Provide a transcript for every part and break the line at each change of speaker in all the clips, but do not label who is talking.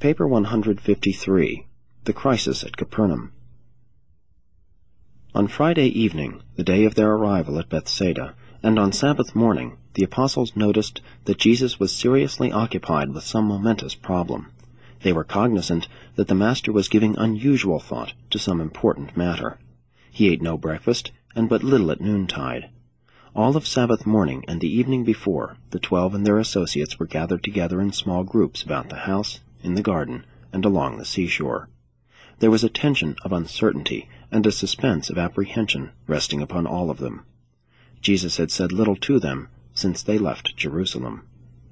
Paper 153, The Crisis at Capernaum. On Friday evening, the day of their arrival at Bethsaida, and on Sabbath morning, the apostles noticed that Jesus was seriously occupied with some momentous problem. They were cognizant that the Master was giving unusual thought to some important matter. He ate no breakfast, and but little at noontide. All of Sabbath morning and the evening before, the 12 and their associates were gathered together in small groups about the house, in the garden, and along the seashore. There was a tension of uncertainty and a suspense of apprehension resting upon all of them. Jesus had said little to them since they left Jerusalem.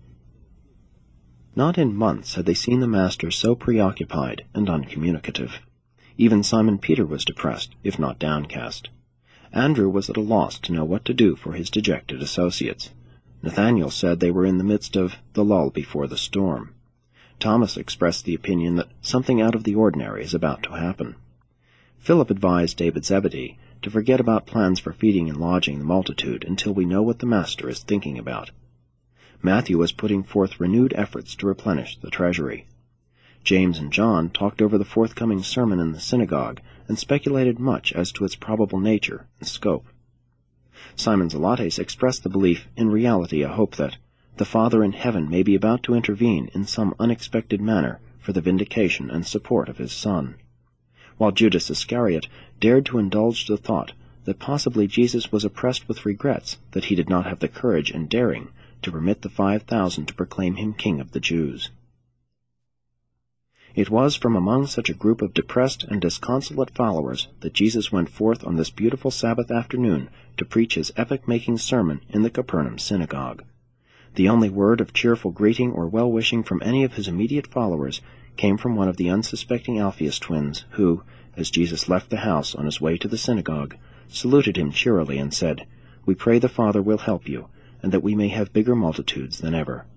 Not in months had they seen the Master so preoccupied and uncommunicative. Even Simon Peter was depressed, if not downcast. Andrew was at a loss to know what to do for his dejected associates. Nathanael said they were in the midst of the lull before the storm. Thomas expressed the opinion that something out of the ordinary is about to happen. Philip advised David Zebedee to forget about plans for feeding and lodging the multitude until we know what the Master is thinking about. Matthew was putting forth renewed efforts to replenish the treasury. James and John talked over the forthcoming sermon in the synagogue and speculated much as to its probable nature and scope. Simon Zelotes expressed the belief, in reality a hope, that the Father in heaven may be about to intervene in some unexpected manner for the vindication and support of his Son, while Judas Iscariot dared to indulge the thought that possibly Jesus was oppressed with regrets that he did not have the courage and daring to permit the 5,000 to proclaim him King of the Jews. It was from among such a group of depressed and disconsolate followers that Jesus went forth on this beautiful Sabbath afternoon to preach his epoch-making sermon in the Capernaum synagogue. The only word of cheerful greeting or well-wishing from any of his immediate followers came from one of the unsuspecting Alphaeus twins, who, as Jesus left the house on his way to the synagogue, saluted him cheerily and said, "We pray the Father will help you, and that we may have bigger multitudes than ever."